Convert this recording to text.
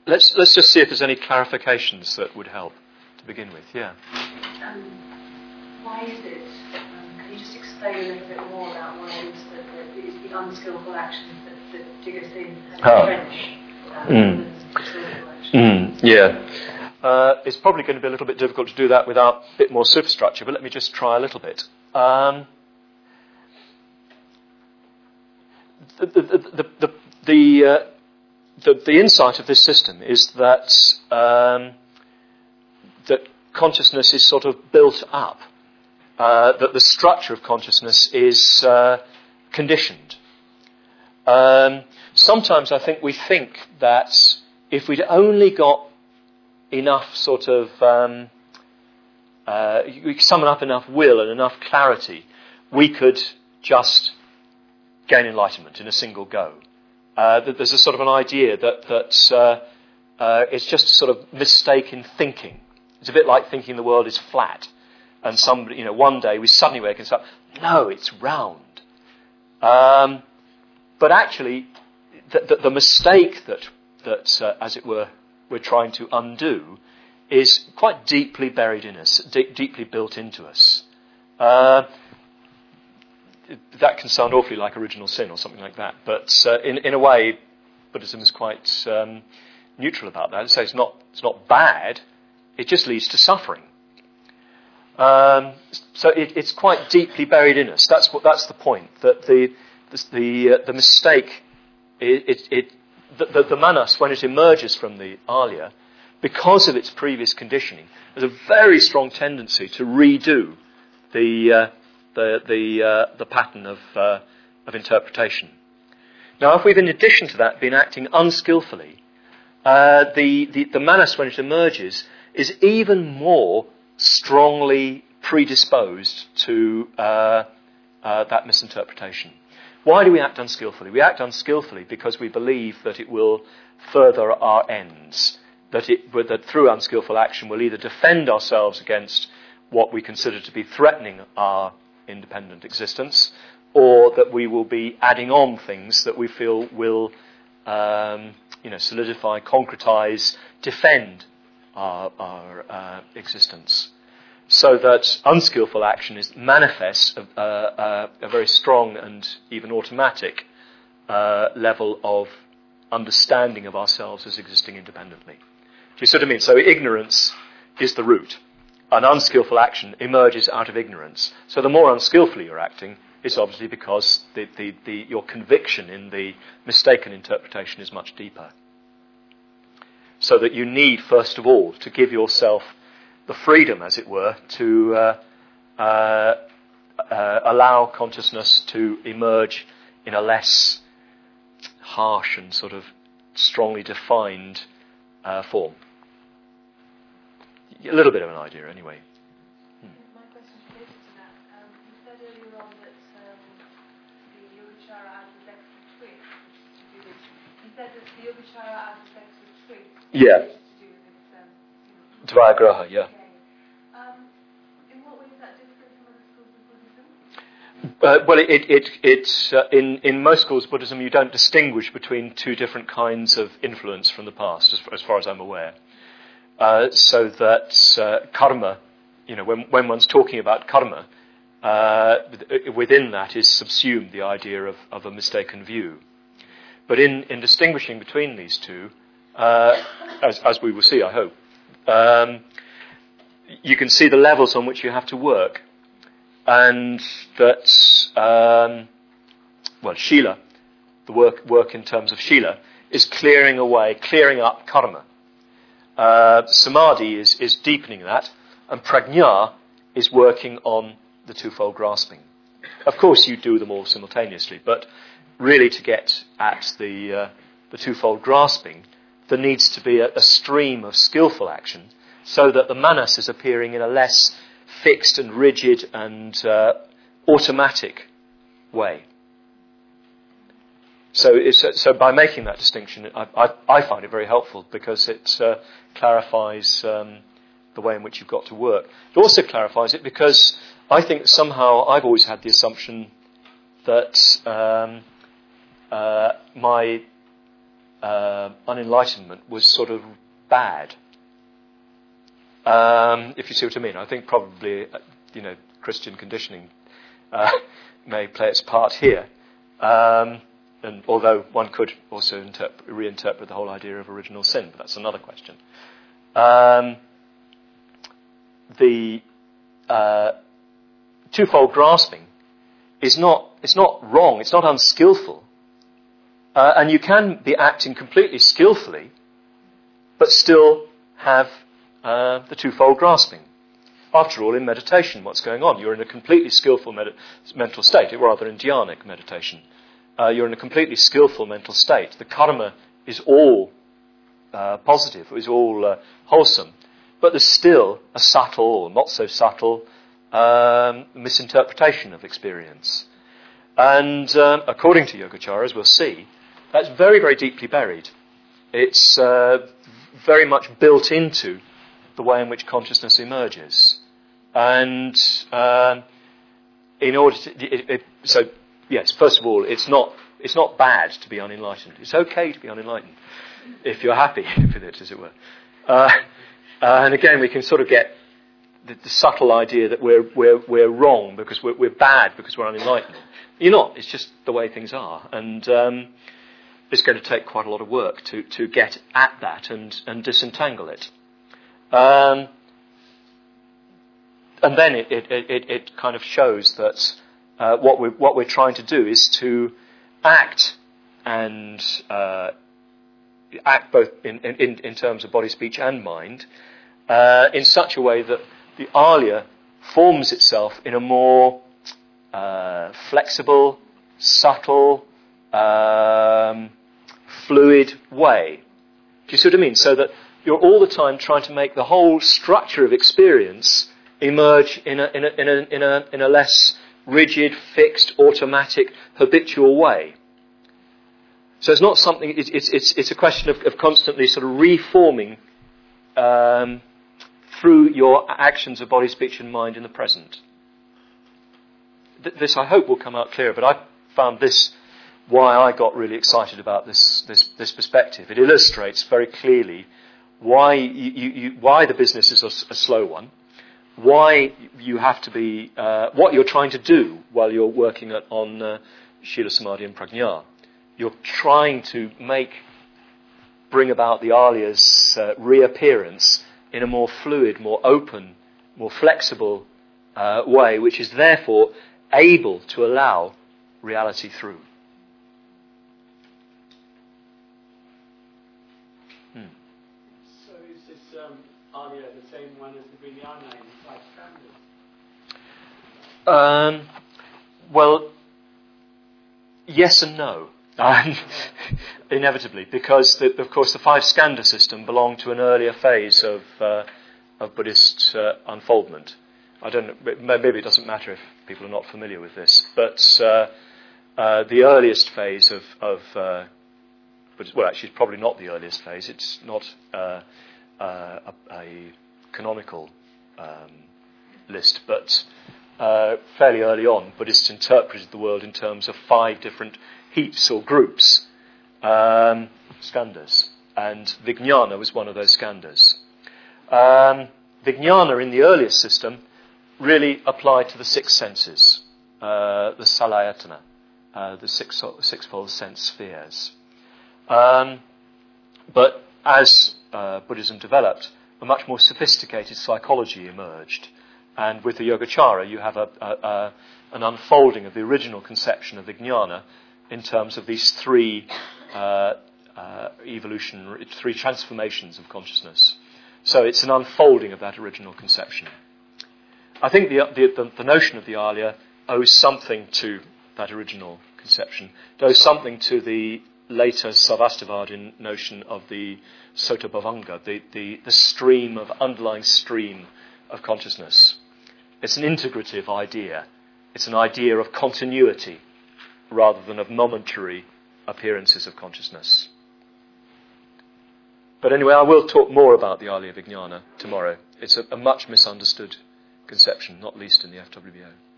let's just see if there's any clarifications that would help to begin with. Yeah. Why is it? Can you just explain a little bit more about why it is that it is the unskillful actions that dig us in and French? Yeah. It's probably going to be a little bit difficult to do that without a bit more superstructure, but let me just try a little bit. The insight of this system is that that consciousness is sort of built up, that the structure of consciousness is conditioned. Sometimes I think we think that if we'd only got enough sort of, we could summon up enough will and enough clarity, we could just gain enlightenment in a single go. There's a sort of an idea that it's just a sort of mistake in thinking. It's a bit like thinking the world is flat, and one day we suddenly wake up, no, it's round. But actually, the mistake that as it were, we're trying to undo is quite deeply buried in us, deeply built into us. That can sound awfully like original sin or something like that, but in a way, Buddhism is quite neutral about that. It says it's not bad; it just leads to suffering. So it's quite deeply buried in us. That's the point. That the mistake, the manas, when it emerges from the alaya, because of its previous conditioning, has a very strong tendency to redo the pattern of interpretation. Now, if we've, in addition to that, been acting unskillfully, the manas, when it emerges, is even more strongly predisposed to that misinterpretation. Why do we act unskillfully? We act unskillfully because we believe that it will further our ends, that through unskillful action we'll either defend ourselves against what we consider to be threatening our independent existence, or that we will be adding on things that we feel will solidify, concretize, defend our existence. So that unskillful action manifests a very strong and even automatic level of understanding of ourselves as existing independently. Do you see what I mean? So ignorance is the root. An unskillful action emerges out of ignorance. So the more unskillfully you're acting, it's obviously because your conviction in the mistaken interpretation is much deeper. So that you need, first of all, to give yourself the freedom, as it were, to allow consciousness to emerge in a less harsh and sort of strongly defined form. A little bit of an idea, anyway. My question is related to that. You said earlier on that the Yogacara as a dexter twig to do this. You said that the Yogacara as a dexter twig to do this. Dvyagraha, yeah. Okay. In what way is that different from other schools of Buddhism? Well, in most schools of Buddhism, you don't distinguish between two different kinds of influence from the past, as far as I'm aware. So that karma, when one's talking about karma, within that is subsumed the idea of a mistaken view. But in distinguishing between these two, as we will see, I hope, you can see the levels on which you have to work. And that, Shila, the work in terms of Shila, is clearing up karma. Samadhi is deepening that, and prajna is working on the twofold grasping. Of course, you do them all simultaneously, but really to get at the twofold grasping, there needs to be a stream of skillful action, so that the manas is appearing in a less fixed and rigid and automatic way. So by making that distinction, I find it very helpful because it clarifies the way in which you've got to work. It also clarifies it because I think somehow I've always had the assumption that my unenlightenment was sort of bad. If you see what I mean. I think probably, Christian conditioning may play its part here. And although one could also reinterpret the whole idea of original sin, but that's another question. The twofold grasping it's not wrong, it's not unskillful. And you can be acting completely skillfully, but still have the twofold grasping. After all, in meditation, what's going on? You're in a completely skillful mental state, or rather in dhyanic meditation. You're in a completely skillful mental state. The karma is all positive, is all wholesome. But there's still a subtle, or not so subtle, misinterpretation of experience. And according to Yogacara, as we'll see, that's very, very deeply buried. It's very much built into the way in which consciousness emerges. And in order to... so, yes, first of all, it's not bad to be unenlightened. It's okay to be unenlightened, if you're happy with it, as it were. And again, we can sort of get the subtle idea that we're wrong because we're bad because we're unenlightened. You're not. It's just the way things are. And it's going to take quite a lot of work to get at that and disentangle it. And then it kind of shows that what we're trying to do is to act and act both in terms of body, speech, and mind in such a way that the alaya forms itself in a more flexible, subtle, fluid way. Do you see what I mean? So that you're all the time trying to make the whole structure of experience emerge in a less rigid, fixed, automatic, habitual way. So it's not something. It's a question of constantly sort of reforming through your actions of body, speech, and mind in the present. This, I hope, will come out clearer. But I found this why I got really excited about this perspective. It illustrates very clearly why why the business is a slow one, why you have to be what you're trying to do while you're working on Shila, Samadhi, and Prajna. You're trying to bring about the alaya's reappearance in a more fluid, more open, more flexible way, which is therefore able to allow reality through. So is this alaya the same one as the Vijnana in the 5 skandhas? Well, yes and no. Inevitably, because of course the 5 skandha system belonged to an earlier phase of Buddhist unfoldment. I don't know, maybe it doesn't matter if people are not familiar with this, but the earliest phase of well, actually, it's probably not the earliest phase. It's not a canonical list, but fairly early on, Buddhists interpreted the world in terms of 5 different heaps or groups, skandhas, and Vijnana was one of those skandhas. Vijnana in the earliest system really applied to the 6 senses, the salayatana, the sixfold sense spheres. But as Buddhism developed, a much more sophisticated psychology emerged, and with the Yogacara you have an unfolding of the original conception of Vijnana in terms of these 3 3 transformations of consciousness. So it's an unfolding of that original conception. I think the notion of the alaya owes something to that original conception. It owes something to the later Sarvastivadin notion of the Sotabhavanga, the stream of underlying stream of consciousness. It's an integrative idea. It's an idea of continuity rather than of momentary appearances of consciousness. But anyway, I will talk more about the alaya Vijnana tomorrow. It's a much misunderstood conception, not least in the FWBO.